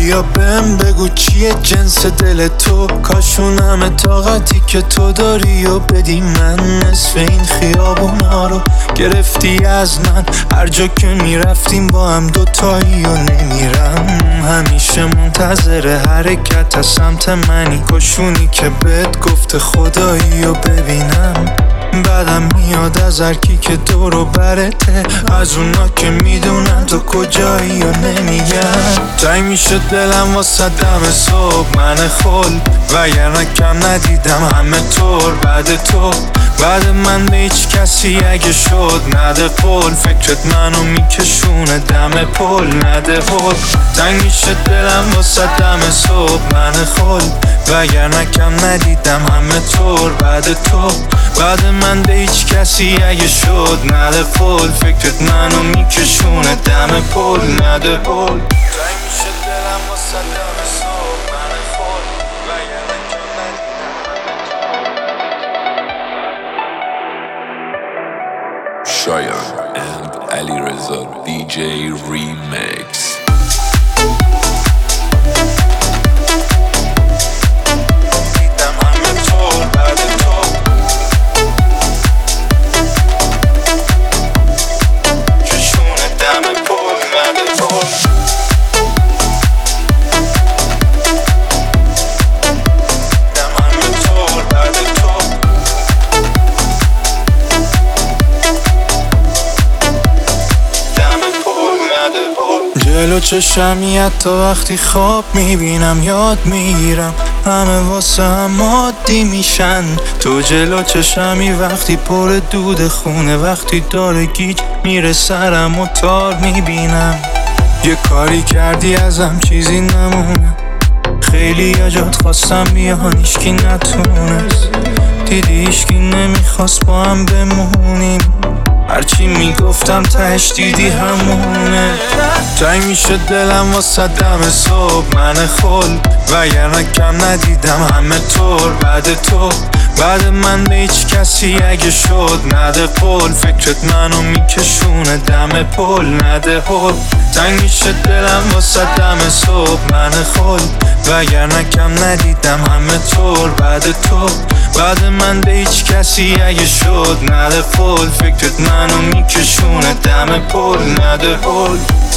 بیا بهم بگو چیه جنس دل تو، کاشون همه طاقتی که تو داری و بدی من. نصف این خیابونا رو گرفتی از من، هر جا که میرفتیم با هم دوتایی و نمیرم. همیشه منتظر حرکت از سمت منی، کاشونی که بهت گفته خدایی و ببینم. بعدم میاد از هرکی که دورو برته، از اونا که میدونن تو کجایی و نمیگن. تای میشه دلم واسه دم صبح من خل، وگرنه کم ندیدم همه طور بعد تو. بعد من به هیچ کسی اگه شد نده قول، فکرت منو میکشونه دم پل نده هل. تنگ میشه دلم واسه دم صبح من خل، وگرنه کم ندیدم همه طور بعد تو. بعد من به هیچ کسی اگه شد نده قول، فکرت منو میکشونه دم پل نده هل. تنگ میشه دلم واسه دم صبح من خل، وگرنه کم ندیدم. Shayan and Ali Reza DJ Remix. جلو چشمی حتی وقتی خواب میبینم یاد میگیرم، همه واسه هم عادی میشن. تو جلو چشمی وقتی پر دود خونه، وقتی داره گیج میره سرم و تار میبینم. یه کاری کردی ازم چیزی نمونه، خیلی یا جات خواستم بیان ایشکی نتونست، دیدی ایشکی نمیخواست با هم بمونیم. هرچی میگفتم تهش دیدی همونه. تنگ میشه دلم واسه دم صبح من خل، وگرنه کم ندیدم همه طور بعد تو. بعد من به هیچ کسی اگه شد نده قول، فکرت منو میکشونه دم پل نده هل. تنگ میشه دلم واسه دم صبح من خل، وگرنه کم ندیدم همه طور بعد تو. بعد من به هیچ کسی اگه شد نده قول، فکرت منو میکشونه دم پل نده هل.